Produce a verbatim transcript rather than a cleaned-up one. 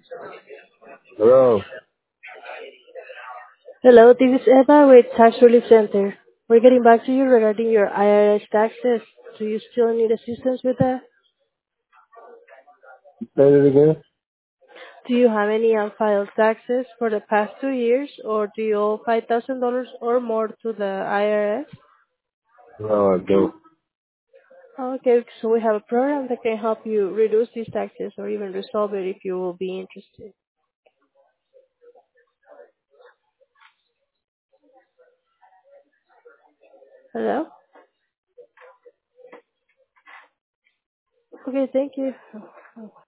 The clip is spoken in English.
Hello. Hello, this is Eva with Tax Relief Center. We're getting back to you regarding your I R S taxes. Do you still need assistance with that? Say it again. Do you have any unfiled taxes for the past two years, or do you owe five thousand dollars or more to the I R S? No, I don't. Okay, so we have a program that can help you reduce these taxes or even resolve it if you will be interested. Hello? Okay, thank you.